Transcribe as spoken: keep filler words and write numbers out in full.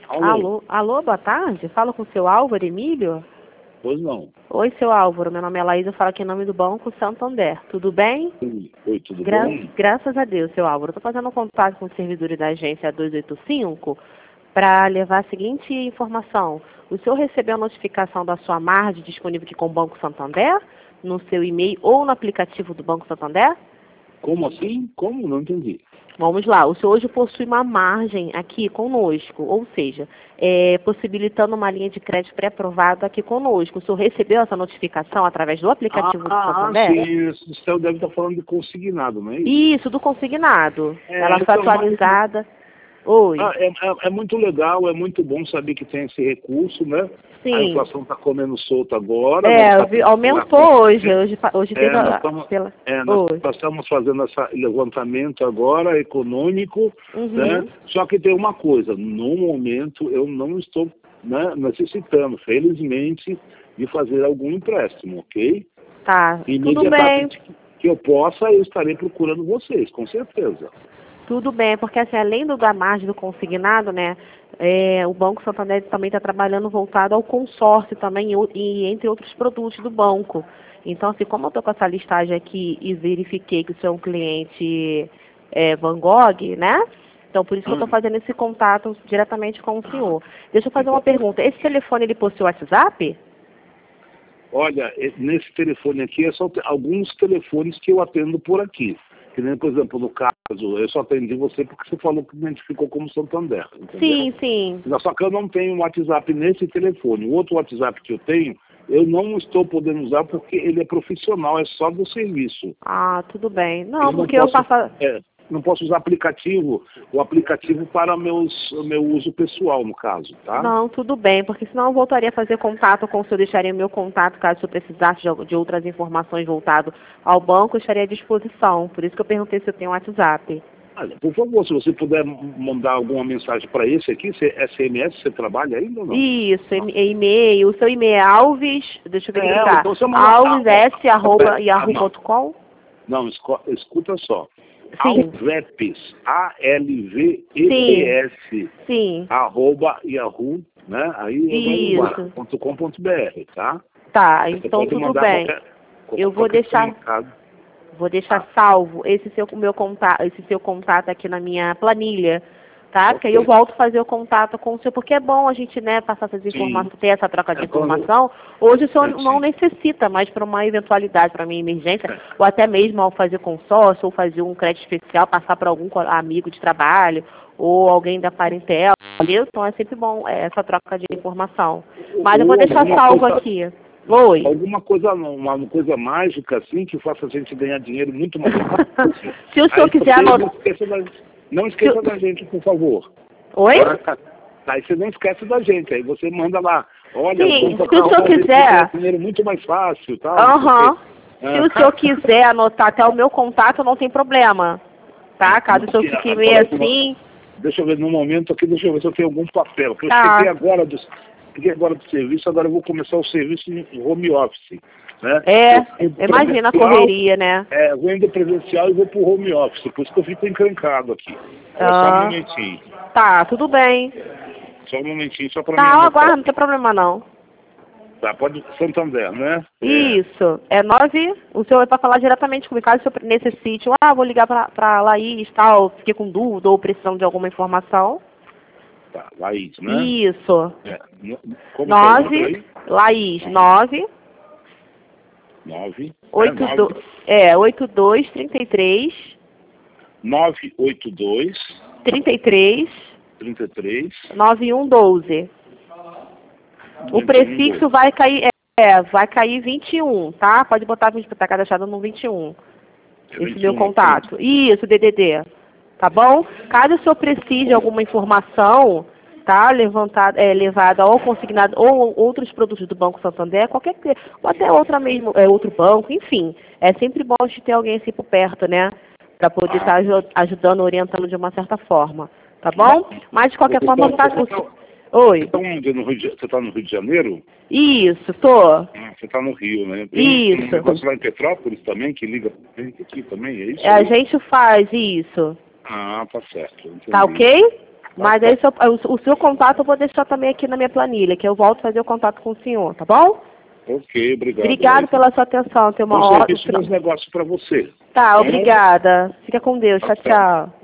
Alô? Alô, alô, boa tarde. Falo com o seu Álvaro Emílio? Pois não. Oi, seu Álvaro. Meu nome é Laís, eu falo aqui em nome do Banco Santander. Tudo bem? Oi, tudo Gra bom? Graças a Deus, seu Álvaro. Estou fazendo um contato com os servidores da agência duzentos e oitenta e cinco para levar a seguinte informação. O senhor recebeu a notificação da sua margem disponível aqui com o Banco Santander? No seu e-mail ou no aplicativo do Banco Santander? Como assim? Como? Não entendi. Vamos lá, o senhor hoje possui uma margem aqui conosco, ou seja, é, possibilitando uma linha de crédito pré-aprovada aqui conosco. O senhor recebeu essa notificação através do aplicativo Ah, do Santander? sim, o senhor deve estar falando de consignado, não é isso? Isso, do consignado. É, Ela foi então, atualizada. Oi. Ah, é, é, é muito legal, é muito bom saber que tem esse recurso, né? Sim. A inflação está comendo solta agora. É, Tá vi, aumentou hoje. Hoje, hoje é, teve nós a, estamos, pela... é, nós, Oi. nós estamos fazendo esse levantamento agora, econômico, Uhum. né? Só que tem uma coisa, no momento eu não estou, né, necessitando, felizmente, de fazer algum empréstimo, ok? Tá, tudo bem. Imediatamente que eu possa, eu estarei procurando vocês, com certeza. Tudo bem, porque assim, além do da margem do consignado, né, é, o Banco Santander também está trabalhando voltado ao consórcio também e, e entre outros produtos do banco. Então, assim, como eu estou com essa listagem aqui e verifiquei que o senhor é um cliente é, Van Gogh, né? Então, por isso que eu estou fazendo esse contato diretamente com o senhor. Deixa eu fazer uma pergunta. Esse telefone, ele possui WhatsApp? Olha, nesse telefone aqui, é só alguns telefones que eu atendo por aqui. Que nem, por exemplo, no caso, eu só atendi você porque você falou que me identificou como Santander. Entendeu? Sim, sim. Só que eu não tenho WhatsApp nesse telefone. O outro WhatsApp que eu tenho, eu não estou podendo usar porque ele é profissional, é só do serviço. Ah, tudo bem. Não, eu porque não eu posso, passo... é, não posso usar aplicativo, o aplicativo para meus, meu uso pessoal, no caso, tá? Não, tudo bem, porque senão eu voltaria a fazer contato com o senhor, deixaria meu contato, caso o senhor precisasse de, de outras informações voltado ao banco, eu estaria à disposição. Por isso que eu perguntei se eu tenho WhatsApp. Olha, por favor, se você puder mandar alguma mensagem para esse aqui, S M S, você trabalha ainda ou não? Isso, e-mail, o seu e-mail é Alves, deixa eu verificar, É, então você manda... alves s arroba yahoo ponto com? Não, escuta só. Sim. Alvepes, A L V E P S, Sim. arroba Yahoo, né? Aí Isso. ponto com ponto br, tá? Tá, Você então tudo bem. Qualquer, eu vou deixar, vou deixar tá. salvo esse seu, meu contato, esse seu contato aqui na minha planilha, tá? Okay. Porque aí eu volto a fazer o contato com o senhor, porque é bom a gente, né, passar essas informações, ter essa troca de é informação. Hoje o senhor é, não necessita mais para uma eventualidade, para minha emergência, é. ou até mesmo ao fazer consórcio, ou fazer um crédito especial, passar para algum amigo de trabalho, ou alguém da parentela, entendeu? Então é sempre bom é, essa troca de informação. Mas eu vou deixar salvo coisa, aqui. Oi. Alguma coisa, uma coisa mágica, assim, que faça a gente ganhar dinheiro muito mais fácil. Se o senhor aí, quiser anotar... Não esqueça, da, não esqueça da gente, por favor. Oi? Aí você não esquece da gente, aí você manda lá. Olha, sim, se o senhor quiser... dinheiro muito mais fácil, tal. Aham. Uhum. Se o senhor quiser anotar até o meu contato, não tem problema. Tá? Caso o senhor fique meio assim... Deixa eu ver, no momento aqui, deixa eu ver se eu tenho algum papel. Porque tá. eu cheguei agora, do, cheguei agora do serviço, agora eu vou começar o serviço em home office. Né? É, imagina a correria, né? É, eu vou indo presencial e vou pro home office, por isso que eu fico encrencado aqui. É, ah. Só um momentinho. Tá, tudo bem. Só um momentinho, só pra tá, mim. Tá, aguarda, não tem problema não. Tá, pode Santander, né? Isso, é nove, o senhor vai para falar diretamente comigo, caso o senhor necessite, ah, vou ligar para pra Laís, tal, fiquei com dúvida ou precisando de alguma informação. Tá, Laís, né? Isso. É. Como nove, Laís, nove. nove. oito, é, do, é, oito dois, trinta e três. nove oito dois. trinta e três. trinta e três. nove um doze. O prefixo vai cair, é, vai cair vinte e um, tá? Pode botar vinte, tá cadastrado no vinte e um. Esse vinte e um, meu contato. Isso, D D D. Tá bom? Caso o senhor precise de alguma informação, tá? Levantada, é, levada ao consignado ou outros produtos do Banco Santander, qualquer ou até outra mesmo, é, outro banco, enfim. É sempre bom de ter alguém assim por perto, né? Para poder estar tá ajudando, orientando de uma certa forma. Tá bom? Mas de qualquer forma, tá com Oi. Você está no, Rio, tá no Rio de Janeiro? Isso, tô. Ah, você está no Rio, né? Tem isso. um negócio lá em Petrópolis também, que liga aqui também, é isso? É, a gente faz isso. Ah, tá certo. Entendi. Tá ok? Mas tá. aí seu, o, o seu contato eu vou deixar também aqui na minha planilha, que eu volto a fazer o contato com o senhor, tá bom? Ok, obrigado. Obrigado pela sua atenção. Tenha uma Bom ótima... serviço, bons negócios para você. Tá, obrigada. Fica com Deus. Tchau, Tá certo. tchau.